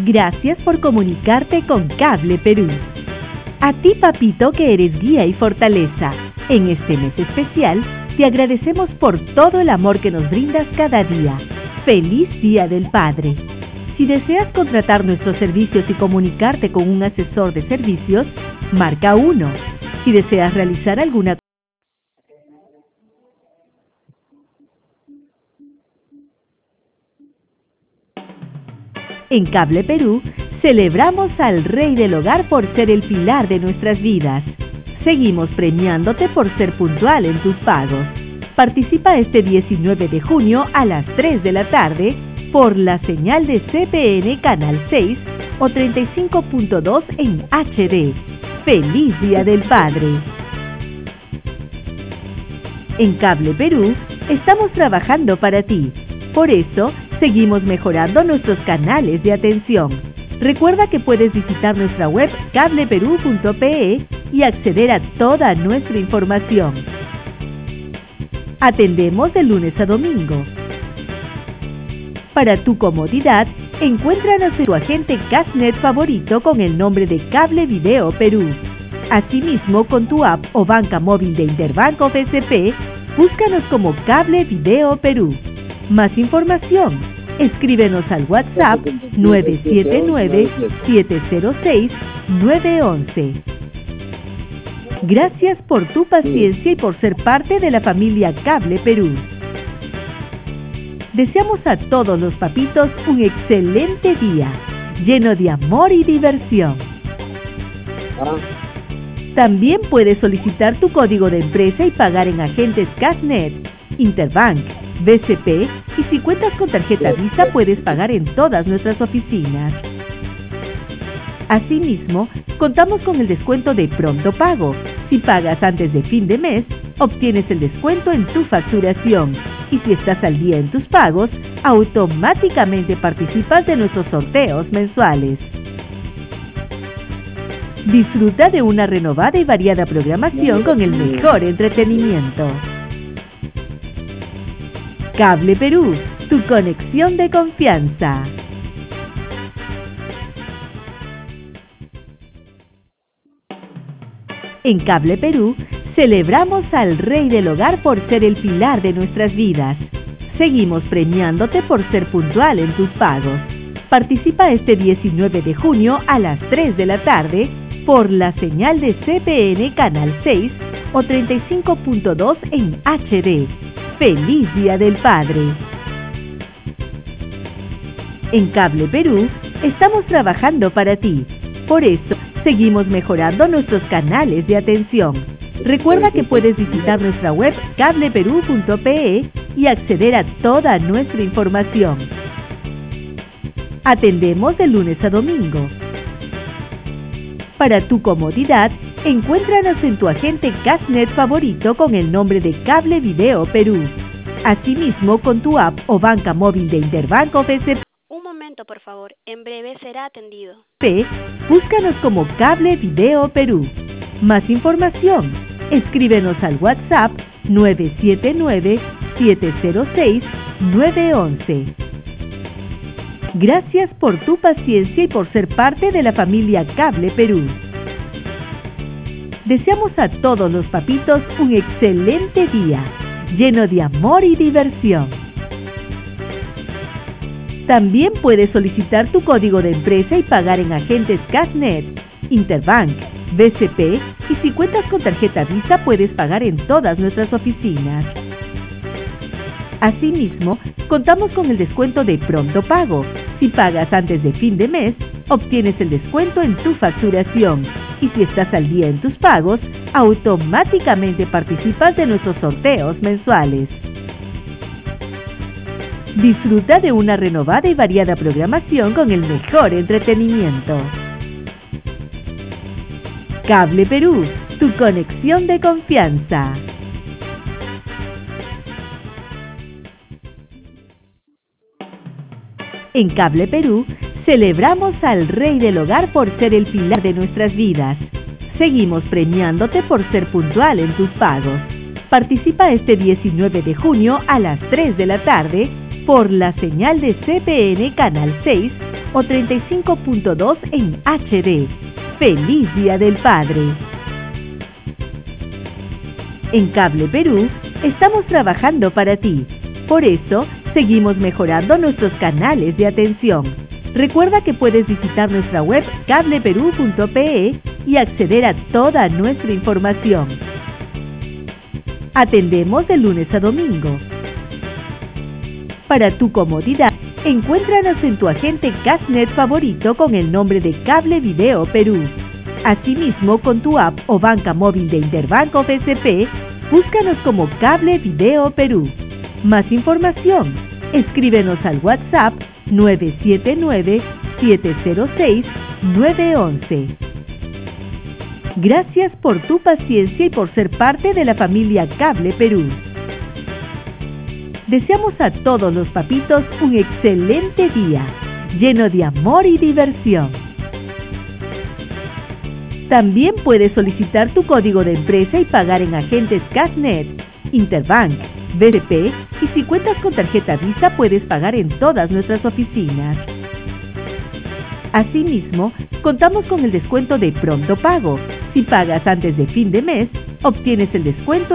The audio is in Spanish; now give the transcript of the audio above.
Gracias por comunicarte con Cable Perú. A ti, papito, que eres guía y fortaleza, en este mes especial, te agradecemos por todo el amor que nos brindas cada día. ¡Feliz Día del Padre! Si deseas contratar nuestros servicios y comunicarte con un asesor de servicios, marca 1. Si deseas realizar alguna En Cable Perú, celebramos al Rey del Hogar por ser el pilar de nuestras vidas. Seguimos premiándote por ser puntual en tus pagos. Participa este 19 de junio a las 3 de la tarde por la señal de CPN Canal 6 o 35.2 en HD. ¡Feliz Día del Padre! En Cable Perú, estamos trabajando para ti. Por eso, seguimos mejorando nuestros canales de atención. Recuerda que puedes visitar nuestra web cableperú.pe y acceder a toda nuestra información. Atendemos de lunes a domingo. Para tu comodidad, encuéntranos en tu agente Cashnet favorito con el nombre de Cable Video Perú. Asimismo, con tu app o banca móvil de Interbank o BCP, búscanos como Cable Video Perú. Más información, escríbenos al WhatsApp 979-706-911. Gracias por tu paciencia y por ser parte de la familia Cable Perú. Deseamos a todos los papitos un excelente día, lleno de amor y diversión. También puedes solicitar tu código de empresa y pagar en agentes Cashnet, Interbank, BCP, y si cuentas con tarjeta Visa puedes pagar en todas nuestras oficinas. Asimismo, contamos con el descuento de Pronto Pago. Si pagas antes de fin de mes, obtienes el descuento en tu facturación. Y si estás al día en tus pagos, automáticamente participas de nuestros sorteos mensuales. Disfruta de una renovada y variada programación con el mejor entretenimiento. Cable Perú, tu conexión de confianza. En Cable Perú, celebramos al Rey del Hogar por ser el pilar de nuestras vidas. Seguimos premiándote por ser puntual en tus pagos. Participa este 19 de junio a las 3 de la tarde por la señal de CPN Canal 6 o 35.2 en HD. ¡Feliz Día del Padre! En Cable Perú, estamos trabajando para ti. Por eso, seguimos mejorando nuestros canales de atención. Recuerda que puedes visitar nuestra web cableperú.pe y acceder a toda nuestra información. Atendemos de lunes a domingo. Para tu comodidad, encuéntranos en tu agente Cashnet favorito con el nombre de Cable Video Perú. Asimismo, con tu app o banca móvil de Interbank o BCP. Un momento, por favor. En breve será atendido. Búscanos como Cable Video Perú. Más información, escríbenos al WhatsApp 979-706-911. Gracias por tu paciencia y por ser parte de la familia Cable Perú. Deseamos a todos los papitos un excelente día, lleno de amor y diversión. También puedes solicitar tu código de empresa y pagar en agentes Cashnet, Interbank, BCP, y si cuentas con tarjeta Visa puedes pagar en todas nuestras oficinas. Asimismo, contamos con el descuento de Pronto Pago. Si pagas antes de fin de mes, obtienes el descuento en tu facturación. Y si estás al día en tus pagos, automáticamente participas de nuestros sorteos mensuales. Disfruta de una renovada y variada programación con el mejor entretenimiento. Cable Perú, tu conexión de confianza. En Cable Perú, celebramos al Rey del Hogar por ser el pilar de nuestras vidas. Seguimos premiándote por ser puntual en tus pagos. Participa este 19 de junio a las 3 de la tarde por la señal de CPN Canal 6 o 35.2 en HD. ¡Feliz Día del Padre! En Cable Perú estamos trabajando para ti. Por eso, seguimos mejorando nuestros canales de atención. Recuerda que puedes visitar nuestra web cableperú.pe y acceder a toda nuestra información. Atendemos de lunes a domingo. Para tu comodidad, encuéntranos en tu agente Castnet favorito con el nombre de Cable Video Perú. Asimismo, con tu app o banca móvil de Interbanco BCP, búscanos como Cable Video Perú. Más información, escríbenos al WhatsApp 979-706-911. Gracias por tu paciencia y por ser parte de la familia Cable Perú. Deseamos a todos los papitos un excelente día, lleno de amor y diversión. También puedes solicitar tu código de empresa y pagar en agentes Castnet, Interbank, BCP, y si cuentas con tarjeta Visa puedes pagar en todas nuestras oficinas. Asimismo, contamos con el descuento de Pronto Pago. Si pagas antes de fin de mes, obtienes el descuento